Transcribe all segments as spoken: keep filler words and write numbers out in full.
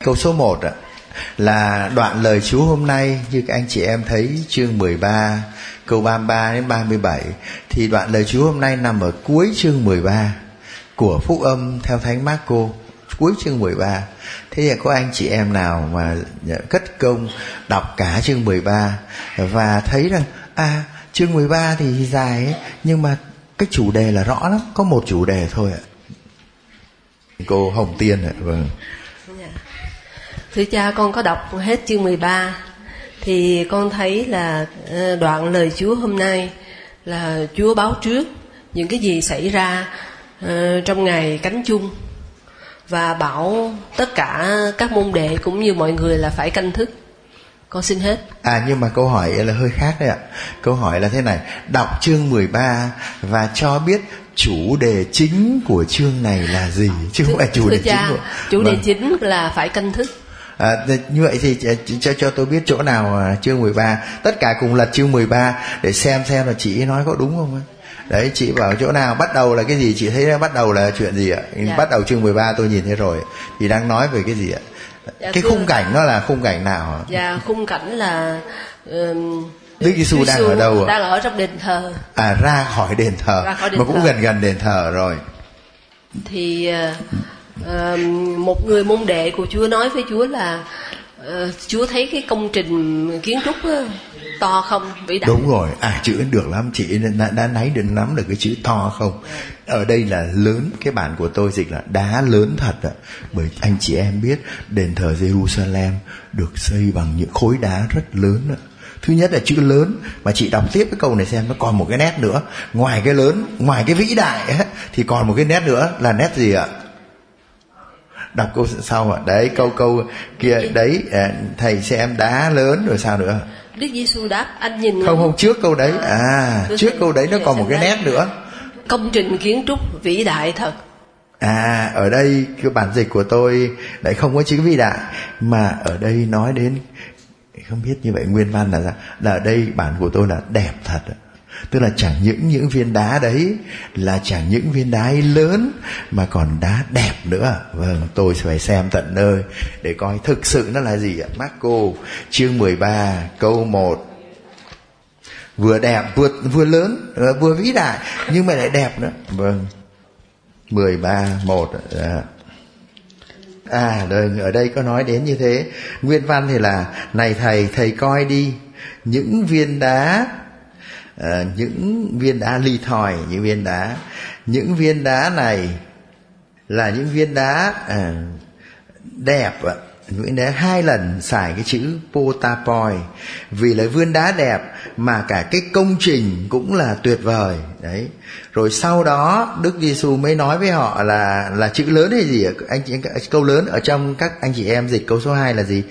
Câu số một ạ, là đoạn lời Chúa hôm nay, như các anh chị em thấy chương mười ba, câu ba mươi ba đến ba mươi bảy. Thì đoạn lời Chúa hôm nay nằm ở cuối chương mười ba của Phúc Âm theo Thánh Mác-cô, cuối chương mười ba. Thế thì có anh chị em nào mà cất công đọc cả chương mười ba và thấy rằng à, chương mười ba thì dài ấy, nhưng mà cái chủ đề là rõ lắm, có một chủ đề thôi ạ. Cô Hồng Tiên ạ. Vâng. Thưa cha, con có đọc hết chương mười ba thì con thấy là đoạn lời Chúa hôm nay là Chúa báo trước những cái gì xảy ra uh, trong ngày cánh chung, và bảo tất cả các môn đệ cũng như mọi người là phải canh thức. Con xin hết. À nhưng mà câu hỏi là hơi khác đấy ạ. Câu hỏi là thế này, đọc chương mười ba và cho biết chủ đề chính của chương này là gì, chứ không phải chủ đề cha, chính của... Chủ đề vâng. chính là phải canh thức. À, như vậy thì cho cho tôi biết chỗ nào chương mười ba. Tất cả cùng lật chương mười ba để xem xem là chị nói có đúng không. Đấy, chị bảo chỗ nào bắt đầu là cái gì, chị thấy bắt đầu là chuyện gì ạ? Dạ. Bắt đầu chương mười ba tôi nhìn thấy rồi. Thì đang nói về cái gì ạ? Dạ, cái thưa... khung cảnh nó là khung cảnh nào ạ? Dạ, khung cảnh là um, Đức Giêsu đang ở đâu ạ? Đang ở trong đền thờ. À, ra khỏi đền thờ, khỏi đền mà cũng thờ. gần gần đền thờ rồi. Thì uh, một người môn đệ của Chúa nói với Chúa là uh, Chúa thấy cái công trình kiến trúc uh, to không, vĩ đại. Đúng rồi, à chữ được lắm, chị đã, đã nấy được nắm được cái chữ to không. Ở đây là lớn, cái bản của tôi dịch là đá lớn thật ạ. Bởi anh chị em biết đền thờ Jerusalem được xây bằng những khối đá rất lớn ạ. Thứ nhất là chữ lớn, mà chị đọc tiếp cái câu này xem nó còn một cái nét nữa. Ngoài cái lớn, ngoài cái vĩ đại ấy, thì còn một cái nét nữa là nét gì ạ? Đọc câu sau ạ. Đấy, câu câu kia đấy, thầy xem đá lớn rồi sao nữa? Đức Giêsu đáp, anh nhìn không không trước câu đấy à trước câu đấy nó còn một cái nét nữa. Công trình kiến trúc vĩ đại thật. À, ở đây cái bản dịch của tôi lại không có chữ vĩ đại, mà ở đây nói đến, không biết như vậy nguyên văn là sao, là ở đây bản của tôi là đẹp thật. Tức là chẳng những những viên đá đấy là chẳng những viên đá ấy lớn, mà còn đá đẹp nữa. Vâng, tôi phải xem tận nơi để coi thực sự nó là gì ạ. Mác-cô chương mười ba câu một, vừa đẹp vừa vừa lớn vừa vĩ đại nhưng mà lại đẹp nữa. Vâng, mười ba một. À đây, ở đây có nói đến như thế. Nguyên văn thì là: này thầy, thầy coi đi, những viên đá À, những viên đá ly thoi, những viên đá những viên đá này là những viên đá à, đẹp ạ. Những đá hai lần xài cái chữ potapoi, vì là viên đá đẹp mà cả cái công trình cũng là tuyệt vời đấy. Rồi sau đó Đức Giêsu mới nói với họ là là chữ lớn hay gì ạ? Anh chị, câu lớn ở trong các anh chị em dịch câu số hai là gì?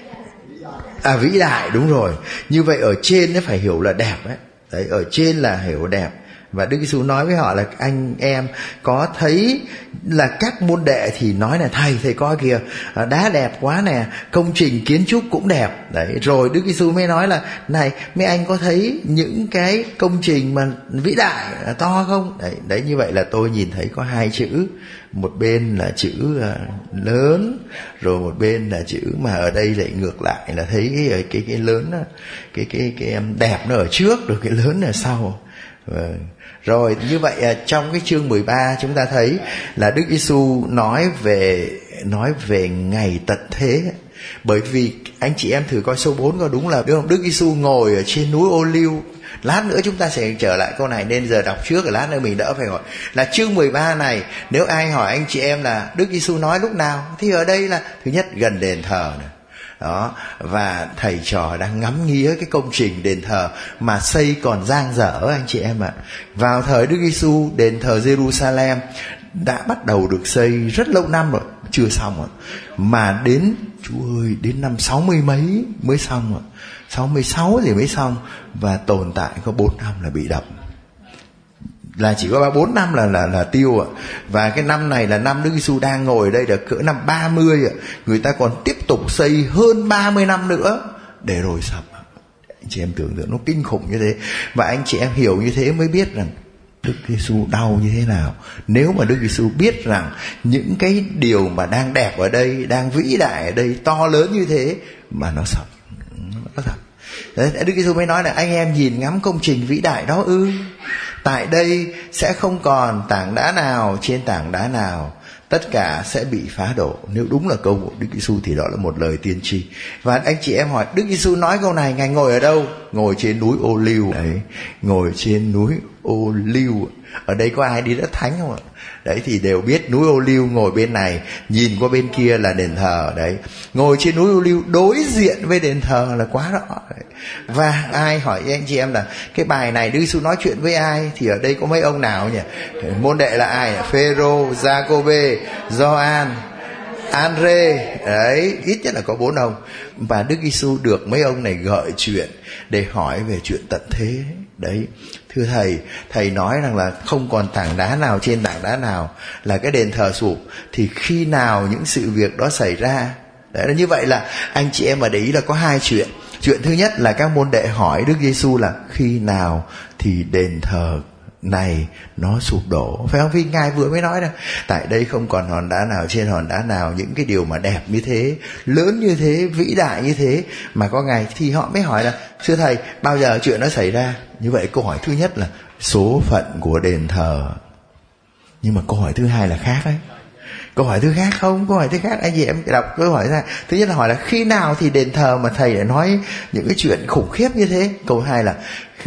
À, vĩ đại, đúng rồi. Như vậy ở trên nó phải hiểu là đẹp ấy. Đấy, ở trên là hiểu đẹp. Và Đức Giêsu nói với họ là anh em có thấy là các môn đệ thì nói là thầy, thầy coi kìa, đá đẹp quá nè, công trình kiến trúc cũng đẹp. Đấy, rồi Đức Giêsu mới nói là này, mấy anh có thấy những cái công trình mà vĩ đại to không? Đấy, đấy như vậy là tôi nhìn thấy có hai chữ, một bên là chữ lớn, rồi một bên là chữ mà ở đây lại ngược lại là thấy cái cái cái lớn, cái cái cái đẹp nó ở trước, rồi cái lớn ở sau. Vâng. Rồi như vậy trong cái chương mười ba chúng ta thấy là Đức Giêsu nói về nói về ngày tận thế. Bởi vì anh chị em thử coi số bốn có đúng là đúng không? Đức Giêsu ngồi ở trên núi Ô Liu. Lát nữa chúng ta sẽ trở lại câu này, nên giờ đọc trước rồi lát nữa mình đỡ phải hỏi. Là chương mười ba này, nếu ai hỏi anh chị em là Đức Giêsu nói lúc nào, thì ở đây là thứ nhất gần đền thờ này. Đó, và thầy trò đang ngắm nghía cái công trình đền thờ mà xây còn dang dở anh chị em ạ. Vào thời Đức Giêsu, đền thờ Jerusalem đã bắt đầu được xây rất lâu năm rồi, chưa xong rồi. Mà đến, chú ơi, đến năm sáu mươi mấy mới xong rồi. sáu mươi sáu thì mới xong, và tồn tại có bốn năm là bị đập. Là chỉ có bốn năm là là là tiêu ạ. Và cái năm này là năm Đức Giêsu đang ngồi ở đây là cỡ năm ba mươi ạ. Người ta còn tiếp tục xây hơn ba mươi năm nữa để rồi sập. Anh chị em tưởng tượng nó kinh khủng như thế. Và anh chị em hiểu như thế mới biết rằng Đức Giêsu đau như thế nào. Nếu mà Đức Giêsu biết rằng những cái điều mà đang đẹp ở đây, đang vĩ đại ở đây, to lớn như thế mà nó sập, nó sập. Đấy, Đức Giêsu mới nói là anh em nhìn ngắm công trình vĩ đại đó ư? Tại đây sẽ không còn tảng đá nào trên tảng đá nào, tất cả sẽ bị phá đổ. Nếu đúng là câu của Đức Giêsu thì đó là một lời tiên tri. Và anh chị em hỏi, Đức Giêsu nói câu này Ngài ngồi ở đâu? Ngồi trên núi Ô Liu. Đấy, ngồi trên núi Ô Liu. Ở đây có ai đi đất thánh không ạ? Đấy thì đều biết núi Ô Liu ngồi bên này, nhìn qua bên kia là đền thờ. Đấy, ngồi trên núi Ô Liu đối diện với đền thờ là quá rõ. Đấy. Và ai hỏi anh chị em là cái bài này Đức Giêsu nói chuyện với ai? Thì ở đây có mấy ông nào nhỉ? Môn đệ là ai? Phêrô, Giacôbê, Gioan, Andre. Đấy, ít nhất là có bốn ông. Và Đức Giêsu được mấy ông này gợi chuyện để hỏi về chuyện tận thế. Đấy, thưa thầy, thầy nói rằng là không còn tảng đá nào trên tảng đá nào, là cái đền thờ sụp. Thì khi nào những sự việc đó xảy ra? Đấy, như vậy là anh chị em mà để ý là có hai chuyện. Chuyện thứ nhất là các môn đệ hỏi Đức Giêsu là khi nào thì đền thờ này nó sụp đổ, phải không? Vì Ngài vừa mới nói là tại đây không còn hòn đá nào trên hòn đá nào, những cái điều mà đẹp như thế, lớn như thế, vĩ đại như thế mà có Ngài. Thì họ mới hỏi là thưa thầy, bao giờ chuyện nó xảy ra? Như vậy câu hỏi thứ nhất là số phận của đền thờ. Nhưng mà câu hỏi thứ hai là khác đấy. Câu hỏi thứ khác không? Câu hỏi thứ khác anh chị em đọc câu hỏi ra. Thứ nhất là hỏi là khi nào thì đền thờ mà thầy lại nói những cái chuyện khủng khiếp như thế? Câu hai là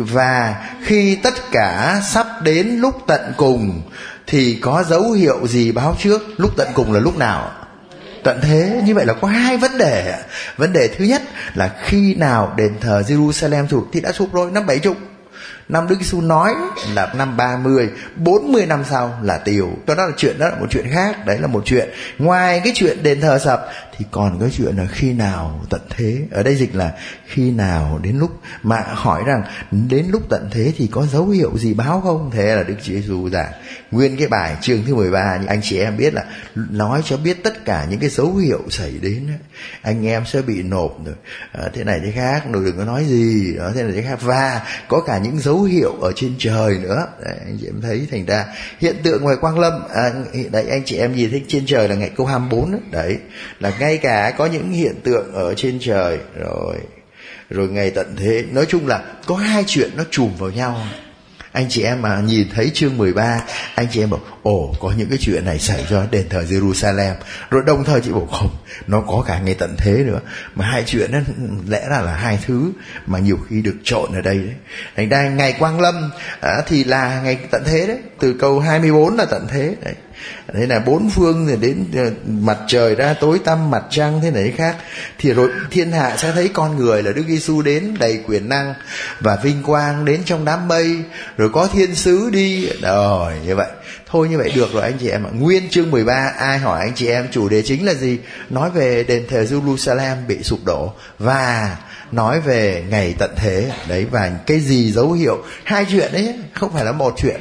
và khi tất cả sắp đến lúc tận cùng thì có dấu hiệu gì báo trước? Lúc tận cùng là lúc nào? Tận thế. Như vậy là có hai vấn đề. Vấn đề thứ nhất là khi nào đền thờ Jerusalem sụp? Thì đã sụp rồi, năm bảy chục. Năm Đức Giêsu nói là năm ba mươi, bốn mươi năm sau là tiều. Đó là chuyện, đó là một chuyện khác. Đấy là một chuyện. Ngoài cái chuyện đền thờ sập thì còn cái chuyện là khi nào tận thế. Ở đây dịch là khi nào đến lúc, mà hỏi rằng đến lúc tận thế thì có dấu hiệu gì báo không? Thế là Đức Giêsu giảng nguyên cái bài chương thứ mười ba, anh chị em biết là nói cho biết tất cả những cái dấu hiệu xảy đến. Anh em sẽ bị nộp rồi, à, thế này thế khác, rồi đừng có nói gì đó, thế này thế khác. Và có cả những dấu hiệu ở trên trời nữa. Đấy, anh chị em thấy, thành ra hiện tượng ngoài Quang Lâm, à, đấy anh chị em nhìn thấy trên trời là ngày câu hai mươi bốn đấy, đấy là ngay cả có những hiện tượng ở trên trời rồi, rồi ngày tận thế. Nói chung là có hai chuyện nó chùm vào nhau. Anh chị em mà nhìn thấy chương mười ba, anh chị em bảo ồ, có những cái chuyện này xảy ra đền thờ Jerusalem. Rồi đồng thời chị bảo không, nó có cả ngày tận thế nữa. Mà hai chuyện đó lẽ ra là hai thứ mà nhiều khi được trộn ở đây đấy. Thành ra ngày Quang Lâm à, thì là ngày tận thế đấy. Từ câu hai mươi bốn là tận thế đấy. Thế là bốn phương thì đến mặt trời ra tối tăm, mặt trăng thế này khác. Thì rồi thiên hạ sẽ thấy con người là Đức Giêsu đến đầy quyền năng và vinh quang đến trong đám mây, rồi có thiên sứ đi. Rồi như vậy thôi, như vậy được rồi anh chị em ạ. Nguyên chương mười ba, ai hỏi anh chị em chủ đề chính là gì? Nói về đền thờ Jerusalem bị sụp đổ và nói về ngày tận thế đấy, và cái gì dấu hiệu. Hai chuyện đấy, không phải là một chuyện.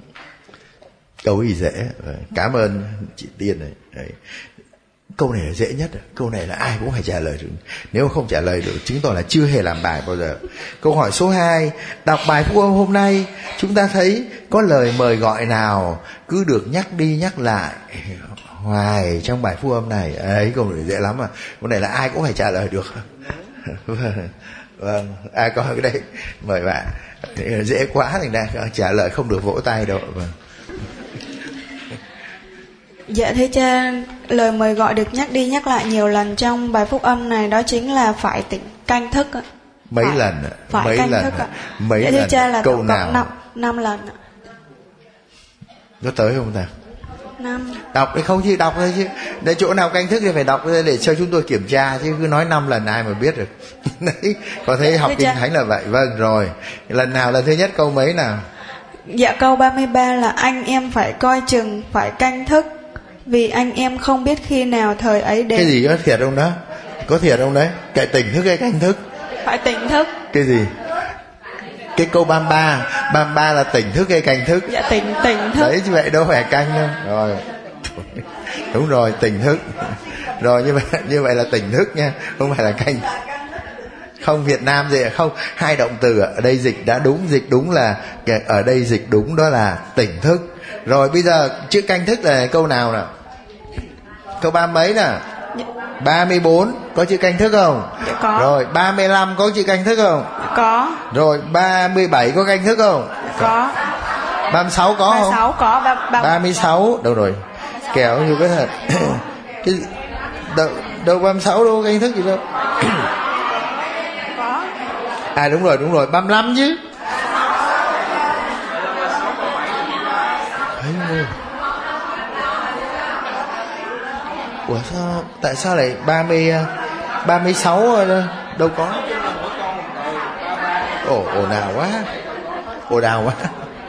Câu gì dễ. Cảm ơn chị Tiên này. Đấy. Câu này là dễ nhất. Câu này là ai cũng phải trả lời được. Nếu không trả lời được chứng tỏ là chưa hề làm bài bao giờ. Câu hỏi số hai, đọc bài phúc âm hôm nay chúng ta thấy có lời mời gọi nào cứ được nhắc đi nhắc lại hoài trong bài phúc âm này? Ấy, câu này dễ lắm mà. Câu này là ai cũng phải trả lời được. Vâng, vâng. Ai có cái đây mời bạn. Dễ quá thành ra trả lời không được vỗ tay đâu. Vâng. Dạ thưa cha, lời mời gọi được nhắc đi nhắc lại nhiều lần trong bài phúc âm này đó chính là phải tỉnh canh thức ạ. Mấy phải, lần ạ? Phải mấy canh lần thức ạ. Mấy dạ, lần? thưa cha là câu nào? năm, năm lần ạ. Có tới không ta? Năm. Đọc thì không chứ đọc thôi chứ. Để chỗ nào canh thức thì phải đọc để cho chúng tôi kiểm tra, chứ cứ nói năm lần ai mà biết được. Đấy, có thấy học kinh thánh là vậy. Vâng rồi. Lần nào là thứ nhất, câu mấy nào? Dạ câu ba mươi ba là anh em phải coi chừng, phải canh thức, vì anh em không biết khi nào thời ấy đến. Cái gì có thiệt không đó? Có thiệt không đấy? Cái tỉnh thức hay canh thức? Phải tỉnh thức. Cái gì? Cái câu ba mươi ba, ba mươi ba là tỉnh thức hay canh thức? Dạ tỉnh tỉnh thức. Đấy chứ vậy đâu phải canh đâu. Rồi. Đúng rồi, tỉnh thức. Rồi như vậy như vậy là tỉnh thức nha, không phải là canh. Không, Việt Nam gì không, hai động từ ở đây dịch đã đúng, dịch đúng là ở đây dịch đúng đó là tỉnh thức. Rồi bây giờ chữ canh thức là câu nào nào? Câu ba mấy nè? ba mươi bốn có chữ canh thức không? Dạ có. Rồi ba mươi lăm có chữ canh thức không? Có. Rồi ba mươi bảy có canh thức không? Có. ba mươi sáu có không? ba mươi sáu có. ba, ba, ba mươi sáu đâu rồi? Kẹo như cái thật. Cái đâu, đâu ba mươi sáu đâu có canh thức gì đâu. Có. À đúng rồi, đúng rồi, ba mươi lăm chứ. Ủa sao, tại sao lại ba mươi, ba mươi sáu đâu có? Ồ, ồn ào quá. Ồn ào quá.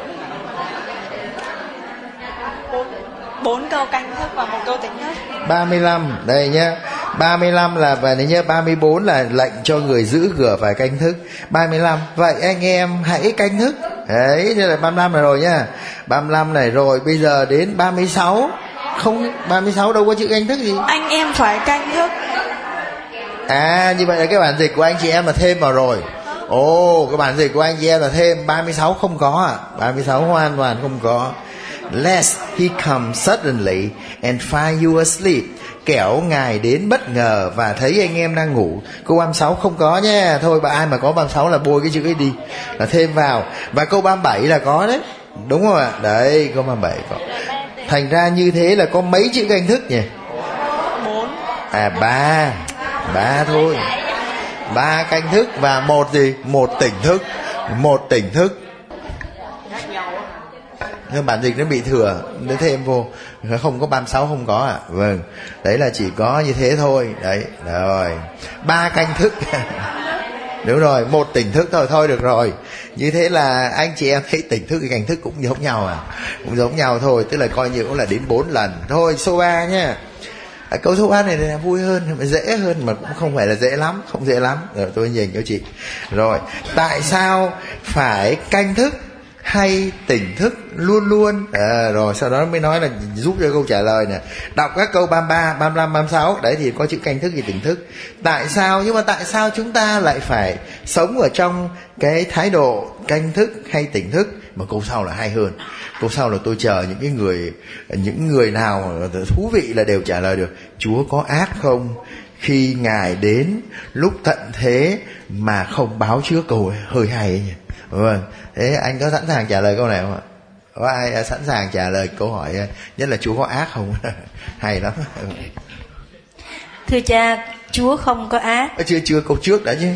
Bốn câu canh thức và một câu tỉnh thức. ba mươi lăm, đây nhá. ba mươi lăm là, và này nhá, ba mươi bốn là lệnh cho người giữ cửa phải canh thức. ba mươi lăm, vậy anh em hãy canh thức. Đấy, thế là ba mươi lăm này rồi nhá. ba mươi lăm này rồi, bây giờ đến ba mươi sáu. Không, ba mươi sáu đâu có chữ canh thức gì. Anh em phải canh thức. À, như vậy là cái bản dịch của anh chị em là thêm vào rồi. Ồ, oh, cái bản dịch của anh chị em là thêm. Ba mươi sáu không có à? ba mươi sáu hoàn toàn không có. Lest he come suddenly and find you asleep. Kẻo ngài đến bất ngờ và thấy anh em đang ngủ. Câu ba mươi sáu không có nha. Thôi bà ai mà có ba mươi sáu là bôi cái chữ ấy đi, là thêm vào. Và câu ba mươi bảy là có đấy. Đúng không ạ? Đấy, câu ba mươi bảy có. Thành ra như thế là có mấy chữ canh thức nhỉ? Bốn. À ba. Ba thôi. Ba canh thức và một gì? Một tỉnh thức. Một tỉnh thức. Nhưng bản dịch nó bị thừa, nó thêm vô. Không có ba mươi sáu không có à? Vâng. Đấy là chỉ có như thế thôi. Đấy, rồi. Ba canh thức. Đúng rồi, một tỉnh thức thôi, thôi được rồi. Như thế là anh chị em thấy tỉnh thức, cái canh thức cũng giống nhau à? Cũng giống nhau thôi, tức là coi như cũng là đến bốn lần. Thôi, số ba nhá. À, câu số ba này là vui hơn, dễ hơn, mà cũng không phải là dễ lắm, không dễ lắm. Rồi tôi nhìn cho chị. Rồi, tại sao phải canh thức hay tỉnh thức luôn luôn? À, rồi sau đó mới nói là giúp cho câu trả lời nè. Đọc các câu ba mươi ba, ba mươi lăm, ba mươi sáu, đấy thì có chữ canh thức thì tỉnh thức. Tại sao? Nhưng mà tại sao chúng ta lại phải sống ở trong cái thái độ canh thức hay tỉnh thức? Mà câu sau là hay hơn. Câu sau là tôi chờ những cái người những người nào thú vị là đều trả lời được. Chúa có ác không khi Ngài đến lúc tận thế mà không báo trước? Câu hơi hay ấy nhỉ. Vâng. Thế anh có sẵn sàng trả lời câu này không ạ? Có ai sẵn sàng trả lời câu hỏi nhất là Chúa có ác không? Hay lắm. Thưa cha, Chúa không có ác. Chưa chưa câu trước đã chứ.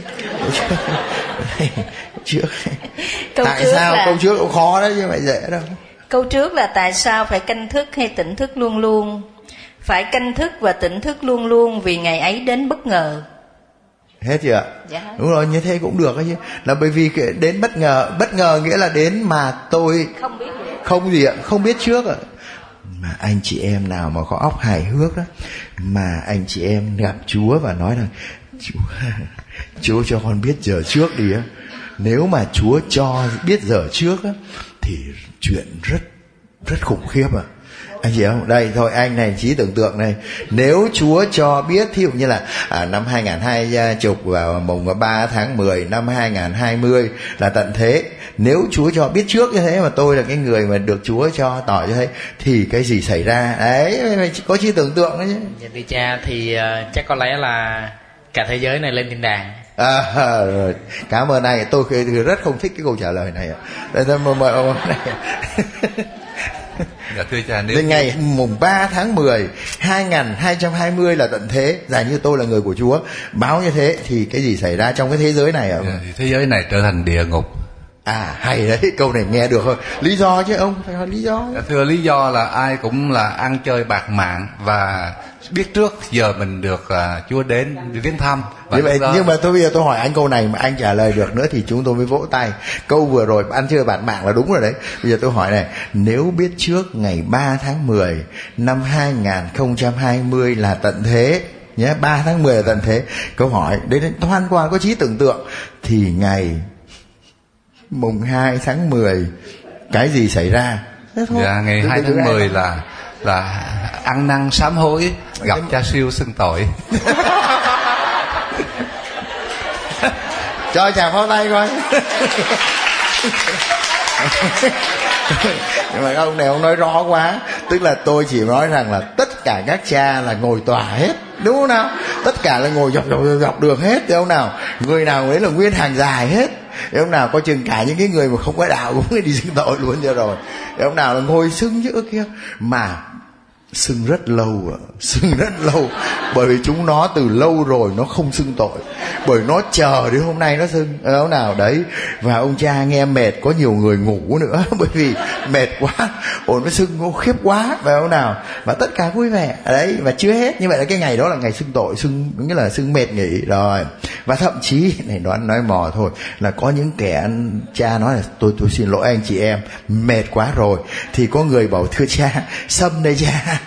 Trước. Câu tại trước sao là... câu trước cũng khó đấy chứ phải dễ đâu. Câu trước là tại sao phải canh thức hay tỉnh thức luôn luôn? Phải canh thức và tỉnh thức luôn luôn vì ngày ấy đến bất ngờ. Hết chưa ạ? Dạ. Đúng rồi, như thế cũng được ấy chứ. Là bởi vì đến bất ngờ, bất ngờ nghĩa là đến mà tôi không biết gì. Không gì ạ, không biết trước ạ. Mà anh chị em nào mà có óc hài hước đó, mà anh chị em gặp Chúa và nói rằng Chúa, Chúa cho con biết giờ trước đi á. Nếu mà Chúa cho biết giờ trước á thì chuyện rất rất khủng khiếp ạ. Anh chị không? Đây thôi, anh này trí tưởng tượng này. Nếu Chúa cho biết, thí dụ như là à, năm hai nghìn hai mươi vào mùng ba tháng mười năm hai nghìn hai mươi là tận thế. Nếu Chúa cho biết trước như thế mà tôi là cái người mà được Chúa cho tỏ như thế thì cái gì xảy ra? Đấy, có trí tưởng tượng đấy chứ. Dạ thưa cha, thì uh, chắc có lẽ là cả thế giới này lên thiên đàng. À, rồi. Cảm ơn anh. Tôi rất không thích cái câu trả lời này. Đây tôi mời ông này. Dạ thưa cha, nếu đến ngày mùng ba tháng mười hai nghìn hai trăm hai mươi là tận thế, giả như tôi là người của Chúa báo như thế thì cái gì xảy ra trong cái thế giới này ạ? dạ, thì thế giới này trở thành địa ngục. À hay đấy, câu này nghe được thôi. Lý do chứ ông, phải hỏi lý do. Dạ, thưa lý do là ai cũng là ăn chơi bạc mạng và biết trước giờ mình được uh, Chúa đến viếng thăm. Vậy, vậy đó... nhưng mà tôi bây giờ tôi hỏi anh câu này mà anh trả lời được nữa thì chúng tôi mới vỗ tay. Câu vừa rồi ăn chơi bạc mạng là đúng rồi đấy. Bây giờ tôi hỏi này, nếu biết trước ngày ba tháng mười năm hai nghìn không trăm hai mươi là tận thế nhé, ba tháng mười là tận thế, câu hỏi đấy hoàn toàn có trí tưởng tượng, thì ngày mùng hai tháng mười cái gì xảy ra? Dạ, ngày hai tháng mười là là ăn năn sám hối, gặp cha siêu xưng tội. Cho chàng pháo tay coi. Nhưng mà ông này ông nói rõ quá. Tức là tôi chỉ nói rằng là tất cả các cha là ngồi tòa hết, đúng không nào? Tất cả là ngồi dọc dọc, dọc đường hết, thấy không nào? Người nào đấy là nguyên hàng dài hết. Thấy không nào? Có chừng cả những cái người mà không có đạo cũng đi xưng tội luôn cho rồi. Thấy không nào? Là ngồi xưng giữa kia. Mà xưng rất lâu, xưng rất lâu. Bởi vì chúng nó từ lâu rồi nó không xưng tội, bởi nó chờ đến hôm nay nó xưng, đâu nào đấy. Và ông cha nghe mệt, có nhiều người ngủ nữa bởi vì mệt quá, ồ nó xưng nó khiếp quá, phải không nào? Và tất cả vui vẻ đấy. Và chưa hết, như vậy là cái ngày đó là ngày xưng tội, xưng nghĩa là xưng mệt nghỉ rồi. Và thậm chí này đoán nói mò thôi, là có những kẻ cha nói là tôi tôi xin lỗi anh chị em, mệt quá rồi, thì có người bảo thưa cha, sâm đây cha.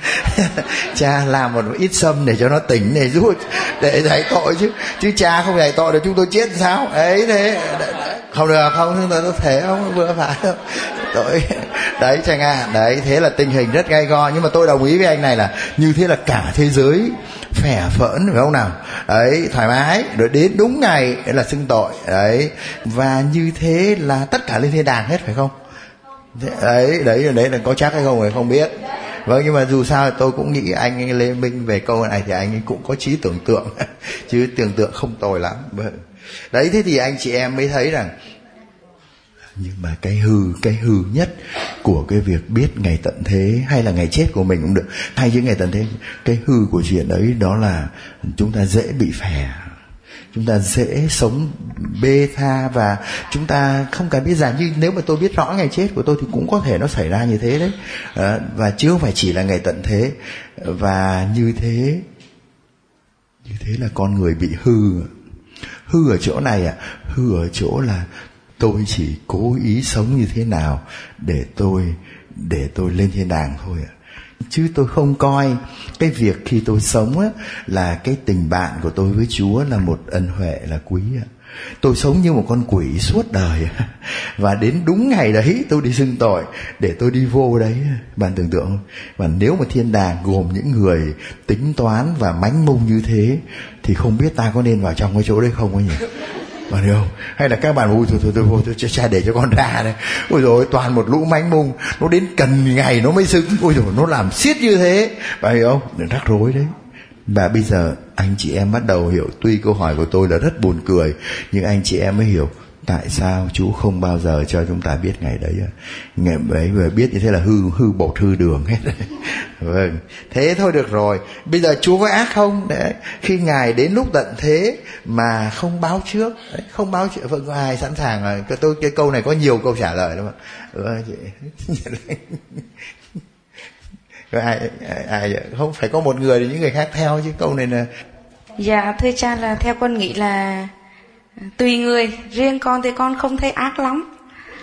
Cha làm một ít sâm để cho nó tỉnh này, giúp để giải tội chứ chứ cha không giải tội được chúng tôi chết sao ấy. Thế không được, không tôi thể không vừa phải đâu tội đấy chẳng hạn. Đấy, thế là tình hình rất gay go. Nhưng mà tôi đồng ý với anh này là như thế là cả thế giới phẻ phỡn, phải không nào? Đấy, thoải mái rồi đến đúng ngày đấy là xưng tội đấy. Và như thế là tất cả lên thiên đàng hết, phải không? Đấy, đấy, đấy là có chắc hay không thì không biết. Vâng, nhưng mà dù sao tôi cũng nghĩ anh Lê Minh về câu này thì anh ấy cũng có trí tưởng tượng chứ tưởng tượng không tồi lắm. Vâng. Đấy, thế thì anh chị em mới thấy rằng, nhưng mà cái hư, cái hư nhất của cái việc biết ngày tận thế hay là ngày chết của mình cũng được, hay với ngày tận thế, cái hư của chuyện ấy đó là chúng ta dễ bị phè, chúng ta dễ sống bê tha, và chúng ta không cần biết rằng như nếu mà tôi biết rõ ngày chết của tôi thì cũng có thể nó xảy ra như thế đấy. À, và chứ không phải chỉ là ngày tận thế. Và như thế, như thế là con người bị hư. Hư ở chỗ này à, hư ở chỗ là tôi chỉ cố ý sống như thế nào để tôi để tôi lên thiên đàng thôi ạ. Chứ tôi không coi cái việc khi tôi sống á, là cái tình bạn của tôi với Chúa là một ân huệ là quý ạ. Tôi sống như một con quỷ suốt đời, và đến đúng ngày đấy tôi đi xưng tội để tôi đi vô đấy. Bạn tưởng tượng không? Và nếu mà thiên đàng gồm những người tính toán và mánh mung như thế thì không biết ta có nên vào trong cái chỗ đấy không ấy nhỉ? Bạn hiểu không? Hay là các bạn ui thôi thôi tôi vô tôi cha để cho con ra đây. Ôi rồi toàn một lũ mánh mung, nó đến cần ngày nó mới xưng. Ôi rồi nó làm xiết như thế, bạn hiểu không? Đừng rắc rối đấy. Và bây giờ anh chị em bắt đầu hiểu. Tuy câu hỏi của tôi là rất buồn cười, nhưng anh chị em mới hiểu tại sao Chúa không bao giờ cho chúng ta biết ngày đấy. Ngày ấy vừa biết như thế là hư hư bột hư đường hết. Vâng, thế thôi được rồi. Bây giờ Chúa có ác không? Đấy, khi Ngài đến lúc tận thế mà không báo trước, đấy, không báo trước. Vâng, có ai sẵn sàng rồi? Tôi cái câu này có nhiều câu trả lời đúng không? Ừ, chị. ai, ai, ai không phải có một người thì những người khác theo chứ. Câu này là dạ thưa cha, là theo con nghĩ là tùy người. Riêng con thì con không thấy ác lắm.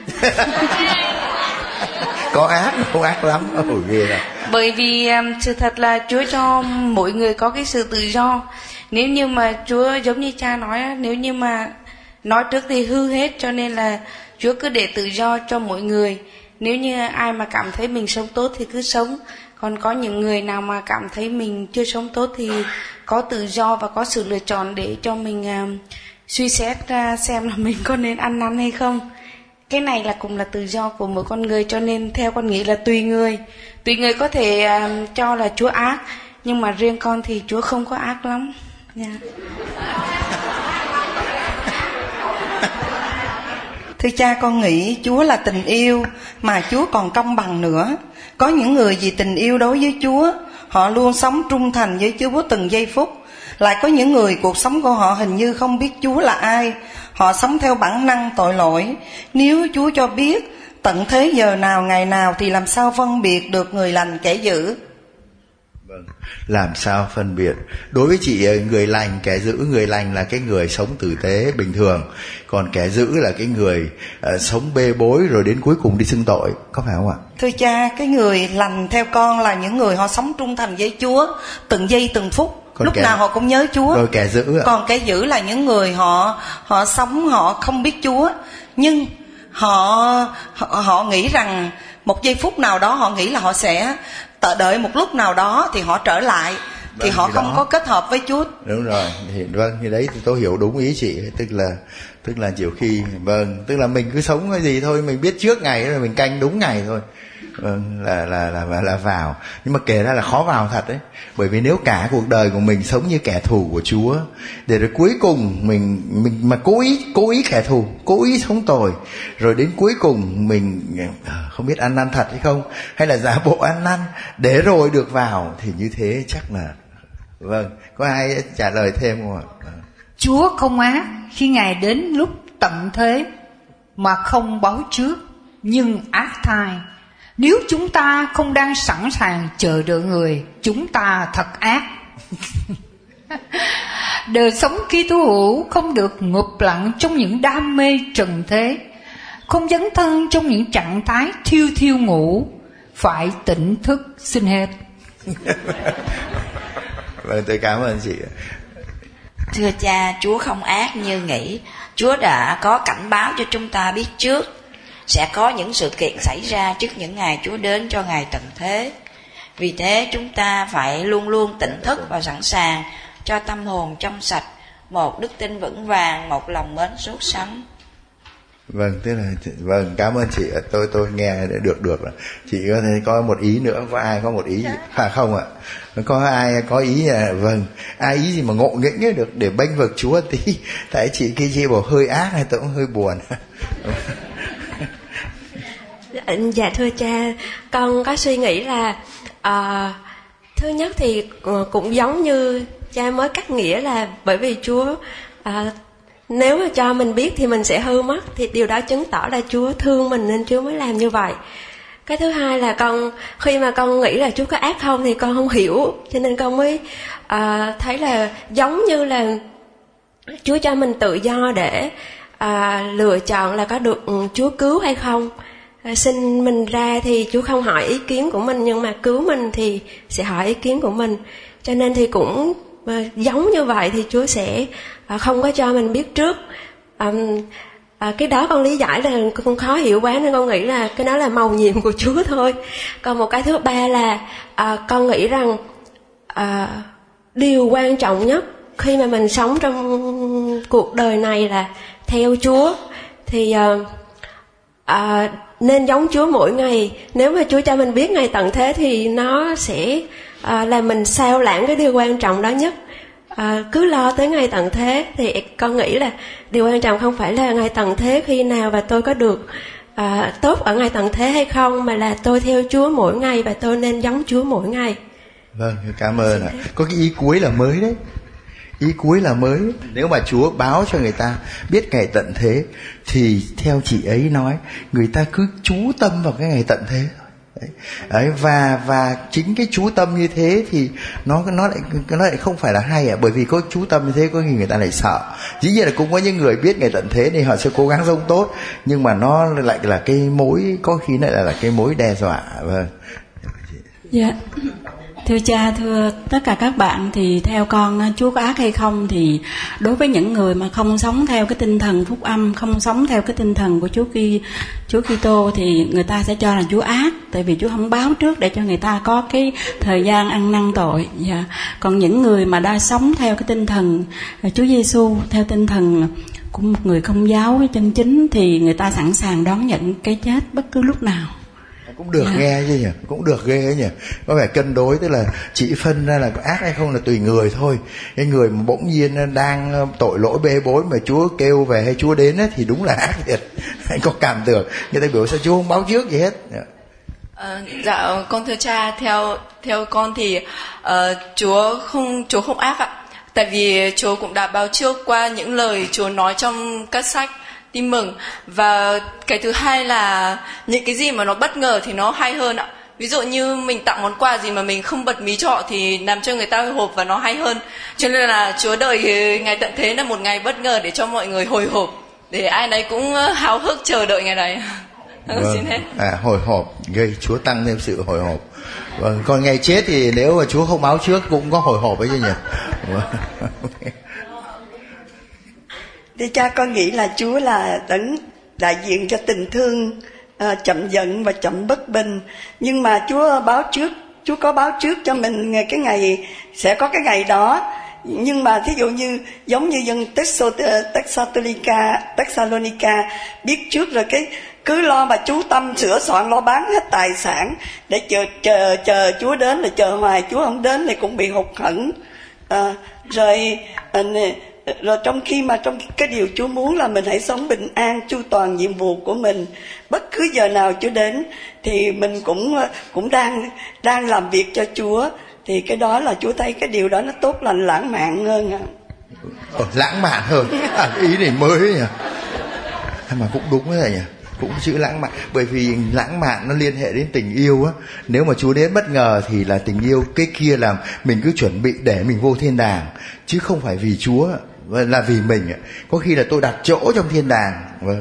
có ác không ác lắm. Ôi, ghê rồi. Bởi vì um, sự thật là Chúa cho mỗi người có cái sự tự do. Nếu như mà Chúa giống như cha nói, nếu như mà nói trước thì hư hết, cho nên là Chúa cứ để tự do cho mỗi người. Nếu như ai mà cảm thấy mình sống tốt thì cứ sống. Còn có những người nào mà cảm thấy mình chưa sống tốt thì có tự do và có sự lựa chọn để cho mình uh, suy xét ra xem là mình có nên ăn năn hay không. Cái này là cũng là tự do của mỗi con người, cho nên theo con nghĩ là tùy người. Tùy người có thể uh, cho là Chúa ác, nhưng mà riêng con thì Chúa không có ác lắm. Yeah. Thưa cha, con nghĩ Chúa là tình yêu, mà Chúa còn công bằng nữa. Có những người vì tình yêu đối với Chúa, họ luôn sống trung thành với Chúa từng giây phút. Lại có những người cuộc sống của họ hình như không biết Chúa là ai, họ sống theo bản năng tội lỗi. Nếu Chúa cho biết tận thế giờ nào ngày nào thì làm sao phân biệt được người lành kẻ dữ? Vâng, làm sao phân biệt? Đối với chị, người lành kẻ dữ, người lành là cái người sống tử tế bình thường, còn kẻ dữ là cái người uh, sống bê bối rồi đến cuối cùng đi xưng tội, có phải không ạ? Thưa cha, cái người lành theo con là những người họ sống trung thành với Chúa từng giây từng phút. Còn lúc kẻ, nào họ cũng nhớ Chúa. Rồi kẻ dữ ạ. Còn kẻ dữ là những người họ họ sống họ không biết Chúa, nhưng họ họ, họ nghĩ rằng một giây phút nào đó họ nghĩ là họ sẽ đợi một lúc nào đó thì họ trở lại. thì họ không đó. Có kết hợp với Chúa. Đúng rồi, thì vâng, như đấy thì tôi hiểu đúng ý chị, tức là tức là nhiều khi vâng, tức là mình cứ sống cái gì thôi, mình biết trước ngày rồi mình canh đúng ngày thôi. Vâng, là là là là, là vào. Nhưng mà kể ra là khó vào thật đấy. Bởi vì nếu cả cuộc đời của mình sống như kẻ thù của Chúa, để rồi cuối cùng mình mình mà cố ý cố ý kẻ thù, cố ý sống tồi, rồi đến cuối cùng mình không biết ăn năn thật hay không, hay là giả bộ ăn năn để rồi được vào, thì như thế chắc là vâng. Có ai trả lời thêm không ạ? Chúa không ác khi Ngài đến lúc tận thế mà không báo trước, nhưng ác thai. Nếu chúng ta không đang sẵn sàng chờ đợi người, chúng ta thật ác. Đời sống Kitô hữu không được ngụp lặng trong những đam mê trần thế, không dấn thân trong những trạng thái thiêu thiêu ngủ, phải tỉnh thức. Xin hết. Vâng, tôi cảm ơn chị. Thưa cha, Chúa không ác như nghĩ. Chúa đã có cảnh báo cho chúng ta biết trước sẽ có những sự kiện xảy ra trước những ngày Chúa đến cho ngày tận thế. Vì thế chúng ta phải luôn luôn tỉnh thức và sẵn sàng cho tâm hồn trong sạch, một đức tin vững vàng, một lòng mến sốt sắng. Vâng, tức là vâng, cảm ơn chị. Tôi tôi nghe được được là chị có thể có một ý nữa. Có ai có một ý gì? À không ạ. Có ai có ý là vâng, ai ý gì mà ngộ nghĩnh ấy được để bênh vực Chúa tí. Tại chị kia chị bảo hơi ác hay tôi cũng hơi buồn. Dạ thưa cha, con có suy nghĩ là uh, thứ nhất thì cũng giống như cha mới cắt nghĩa là bởi vì Chúa uh, nếu mà cho mình biết thì mình sẽ hư mất, thì điều đó chứng tỏ là Chúa thương mình nên Chúa mới làm như vậy. Cái thứ hai là con khi mà con nghĩ là Chúa có ác không thì con không hiểu, cho nên con mới uh, thấy là giống như là Chúa cho mình tự do để uh, lựa chọn là có được Chúa cứu hay không. Sinh mình ra thì Chúa không hỏi ý kiến của mình, nhưng mà cứu mình thì sẽ hỏi ý kiến của mình. Cho nên thì cũng giống như vậy, thì Chúa sẽ không có cho mình biết trước. à, à, Cái đó con lý giải là con khó hiểu quá, nên con nghĩ là cái đó là mầu nhiệm của Chúa thôi. Còn một cái thứ ba là à, con nghĩ rằng à, điều quan trọng nhất khi mà mình sống trong cuộc đời này là theo Chúa. Thì à, à, nên giống Chúa mỗi ngày. Nếu mà Chúa cho mình biết ngày tận thế thì nó sẽ à, làm mình sao lãng cái điều quan trọng đó nhất. à, Cứ lo tới ngày tận thế. Thì con nghĩ là điều quan trọng không phải là ngày tận thế khi nào và tôi có được à, tốt ở ngày tận thế hay không, mà là tôi theo Chúa mỗi ngày và tôi nên giống Chúa mỗi ngày. Vâng, cảm ơn ạ. Có cái ý cuối là mới đấy. Ý cuối là mới. Nếu mà Chúa báo cho người ta biết ngày tận thế thì theo chị ấy nói, người ta cứ chú tâm vào cái ngày tận thế. Đấy. Đấy, và và chính cái chú tâm như thế thì nó nó lại nó lại không phải là hay ạ. Bởi vì có chú tâm như thế có khi người ta lại sợ. Dĩ nhiên là cũng có những người biết ngày tận thế thì họ sẽ cố gắng sống tốt, nhưng mà nó lại là cái mối, có khi lại là, là cái mối đe dọa. Vâng. Dạ. Thưa cha, thưa tất cả các bạn, thì theo con Chúa có ác hay không thì đối với những người mà không sống theo cái tinh thần phúc âm, không sống theo cái tinh thần của Chúa Ki, Chúa Kitô thì người ta sẽ cho là Chúa ác, tại vì Chúa không báo trước để cho người ta có cái thời gian ăn năn tội. Dạ. Còn những người mà đã sống theo cái tinh thần Chúa Giêsu, theo tinh thần của một người Công giáo chân chính, thì người ta sẵn sàng đón nhận cái chết bất cứ lúc nào. Cũng được yeah. nghe chứ nhỉ, cũng được ghê ấy nhỉ. Có vẻ cân đối, tức là chỉ phân ra là có ác hay không là tùy người thôi. Cái người mà bỗng nhiên đang tội lỗi bê bối mà Chúa kêu về hay Chúa đến ấy, thì đúng là ác thiệt. Anh có cảm tưởng, người ta biểu sao Chúa không báo trước gì hết. À, dạ con thưa cha, theo theo con thì uh, Chúa không Chúa không ác ạ. Tại vì Chúa cũng đã báo trước qua những lời Chúa nói trong các sách Tin Mừng. Và cái thứ hai là những cái gì mà nó bất ngờ thì nó hay hơn ạ. Ví dụ như mình tặng món quà gì mà mình không bật mí cho họ thì làm cho người ta hồi hộp và nó hay hơn. Cho nên là Chúa đợi ngày tận thế là một ngày bất ngờ để cho mọi người hồi hộp, để ai nấy cũng háo hức chờ đợi ngày này. Vâng. Xin hết. À, hồi hộp gây Chúa tăng thêm sự hồi hộp. Vâng, còn ngày chết thì nếu mà Chúa không báo trước cũng có hồi hộp ấy chứ nhỉ. Thì cha con nghĩ là Chúa là đấng đại diện cho tình thương, uh, chậm giận và chậm bất bình. Nhưng mà Chúa báo trước Chúa có báo trước cho mình cái ngày sẽ có cái ngày đó. Nhưng mà thí dụ như giống như dân Thessalonica, Thessalonica biết trước rồi, cái cứ lo mà chú tâm sửa soạn, lo bán hết tài sản để chờ chờ chờ Chúa đến, là chờ hoài Chúa không đến thì cũng bị hụt hẫng. À, rồi à, rồi trong khi mà trong cái điều Chúa muốn là mình hãy sống bình an, chu toàn nhiệm vụ của mình, bất cứ giờ nào Chúa đến thì mình cũng cũng đang đang làm việc cho Chúa, thì cái đó là Chúa thấy cái điều đó nó tốt lành, lãng mạn hơn à. Ờ, lãng mạn hơn, à, ý này mới nhỉ, mà cũng đúng thế nhỉ, cũng chữ lãng mạn, bởi vì lãng mạn nó liên hệ đến tình yêu á. Nếu mà Chúa đến bất ngờ thì là tình yêu, cái kia là mình cứ chuẩn bị để mình vô thiên đàng, chứ không phải vì Chúa, là vì mình. Có khi là tôi đặt chỗ trong thiên đàng. Vâng.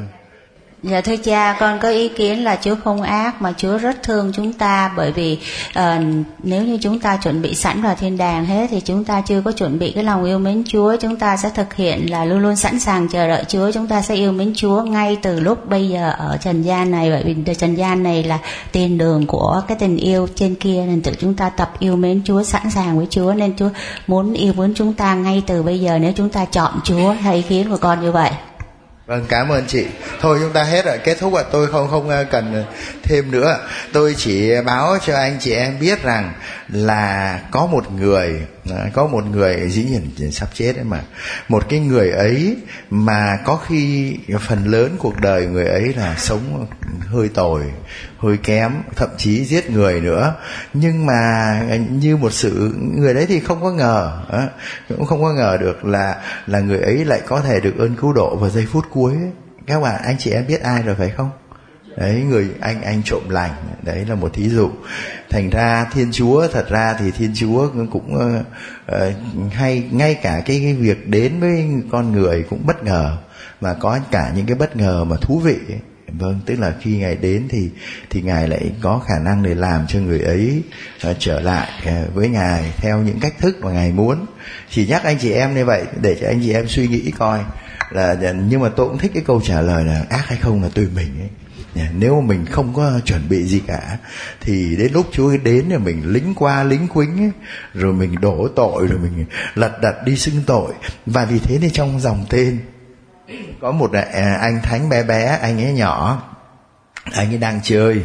Dạ thưa cha, con có ý kiến là Chúa không ác mà Chúa rất thương chúng ta, bởi vì uh, nếu như chúng ta chuẩn bị sẵn vào thiên đàng hết thì chúng ta chưa có chuẩn bị cái lòng yêu mến Chúa. Chúng ta sẽ thực hiện là luôn luôn sẵn sàng chờ đợi Chúa, chúng ta sẽ yêu mến Chúa ngay từ lúc bây giờ ở trần gian này, bởi vì trần gian này là tiền đường của cái tình yêu trên kia, nên tự chúng ta tập yêu mến Chúa, sẵn sàng với Chúa, nên Chúa muốn yêu mến chúng ta ngay từ bây giờ nếu chúng ta chọn Chúa. Theo ý kiến của con như vậy. Vâng, cảm ơn chị. Thôi chúng ta hết rồi, kết thúc rồi, tôi không không cần thêm nữa. Tôi chỉ báo cho anh chị em biết rằng là có một người, có một người dĩ nhiên sắp chết ấy mà, một cái người ấy mà có khi phần lớn cuộc đời người ấy là sống hơi tồi, hơi kém, thậm chí giết người nữa, nhưng mà như một sự, người đấy thì không có ngờ, cũng không có ngờ được là là người ấy lại có thể được ơn cứu độ vào giây phút cuối ấy. Các bạn, anh chị em biết ai rồi phải không? Đấy, người anh anh trộm lành, đấy là một thí dụ. Thành ra Thiên Chúa, thật ra thì Thiên Chúa cũng uh, uh, hay, ngay cả cái, cái việc đến với con người cũng bất ngờ, mà có cả những cái bất ngờ mà thú vị ấy. Vâng, tức là khi Ngài đến thì thì Ngài lại có khả năng để làm cho người ấy uh, trở lại uh, với Ngài theo những cách thức mà Ngài muốn. Chỉ nhắc anh chị em như vậy để cho anh chị em suy nghĩ coi là, nhưng mà tôi cũng thích cái câu trả lời là ác hay không là tùy mình ấy. Nếu mà mình không có chuẩn bị gì cả thì đến lúc Chúa đến rồi mình lính qua lính quính ấy, rồi mình đổ tội, rồi mình lật đật đi xưng tội. Và vì thế nên trong dòng tên có một anh thánh bé bé, anh ấy nhỏ, anh ấy đang chơi.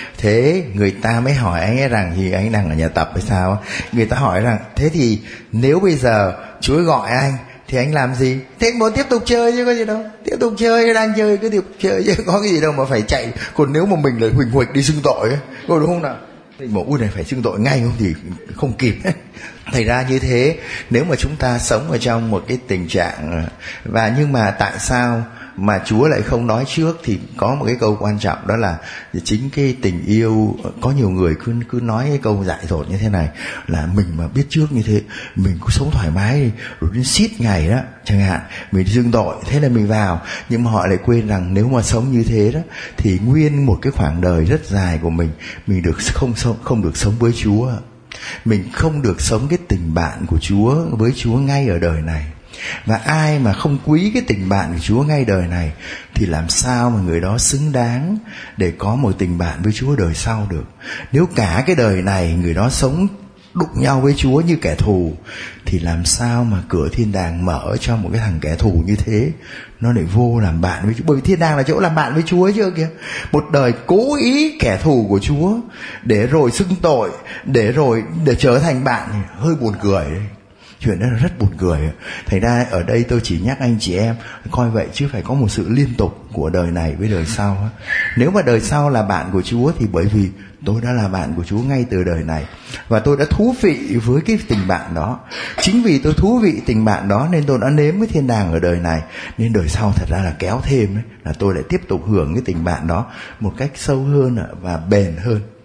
Thế người ta mới hỏi anh ấy rằng, thì anh ấy đang ở nhà tập hay sao, người ta hỏi rằng thế thì nếu bây giờ Chúa gọi anh thì anh làm gì? Thế anh muốn tiếp tục chơi chứ có gì đâu. Tiếp tục chơi, đang chơi cứ tiếp tục chơi chứ có cái gì đâu mà phải chạy. Còn nếu mà mình lại huỳnh huỳnh đi xưng tội ấy, có đúng không nào? Thì bảo ui này phải xưng tội ngay không thì không kịp. Thành ra như thế, nếu mà chúng ta sống ở trong một cái tình trạng, và nhưng mà tại sao mà Chúa lại không nói trước, thì có một cái câu quan trọng, đó là chính cái tình yêu. Có nhiều người cứ cứ nói cái câu dại dột như thế này, là mình mà biết trước như thế mình cứ sống thoải mái đi, rồi đến xít ngày đó chẳng hạn mình dưng tội, thế là mình vào. Nhưng mà họ lại quên rằng nếu mà sống như thế đó thì nguyên một cái khoảng đời rất dài của mình mình được không sống không được sống với Chúa. Mình không được sống cái tình bạn của Chúa với Chúa ngay ở đời này. Và ai mà không quý cái tình bạn của Chúa ngay đời này thì làm sao mà người đó xứng đáng để có một tình bạn với Chúa đời sau được. Nếu cả cái đời này người đó sống đụng nhau với Chúa như kẻ thù, thì làm sao mà cửa thiên đàng mở cho một cái thằng kẻ thù như thế nó lại vô làm bạn với Chúa. Bởi vì thiên đàng là chỗ làm bạn với Chúa ấy chứ kìa. Một đời cố ý kẻ thù của Chúa để rồi xưng tội, để rồi để trở thành bạn, hơi buồn cười đấy. Chuyện đó là rất buồn cười. Thành ra ở đây tôi chỉ nhắc anh chị em coi vậy, chứ phải có một sự liên tục của đời này với đời sau. Nếu mà đời sau là bạn của Chúa thì bởi vì tôi đã là bạn của Chúa ngay từ đời này, và tôi đã thú vị với cái tình bạn đó. Chính vì tôi thú vị tình bạn đó nên tôi đã nếm với thiên đàng ở đời này. Nên đời sau thật ra là kéo thêm ấy, là tôi lại tiếp tục hưởng cái tình bạn đó một cách sâu hơn và bền hơn.